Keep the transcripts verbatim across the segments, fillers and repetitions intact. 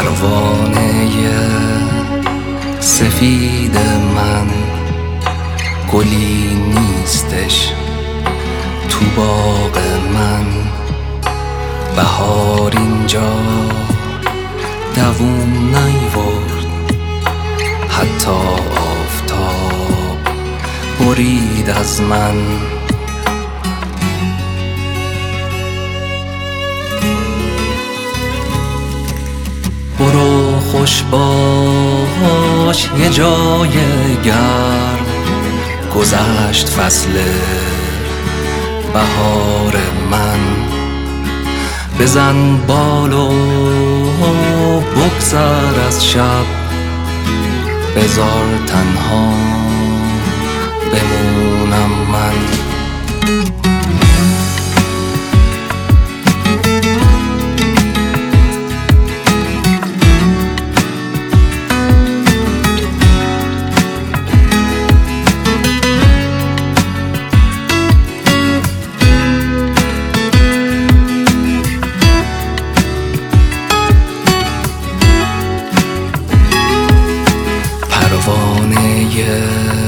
پروانه سفید من گلی نیستش تو باغ من. بهار اینجا دووم نیورد، حتی آفتاب برید از من. برو خوش باش یه جای گرم، گذشت فصل بهار من. بزن بالو بگذر از شب، بذار تنها بمونم من. پروانه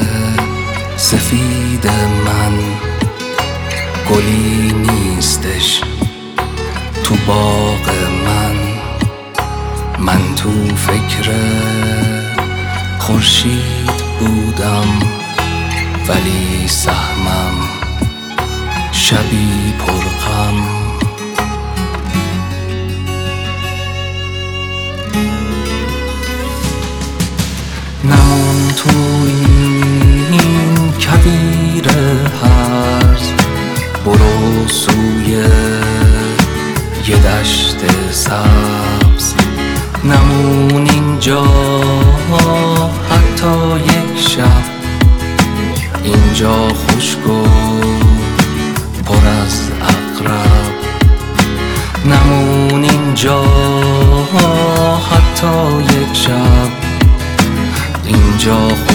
سفید من گلی نیستش تو باغ من. من تو فکر خورشید بودم، ولی سهمم شبی پرغم. نمون تو این کویر هرز، برو سوی یه دشت سبز. نمون اینجا حتی یک شب، اینجا خشک و پر از عقرب. نمون اینجا حتی یک شب، اینجا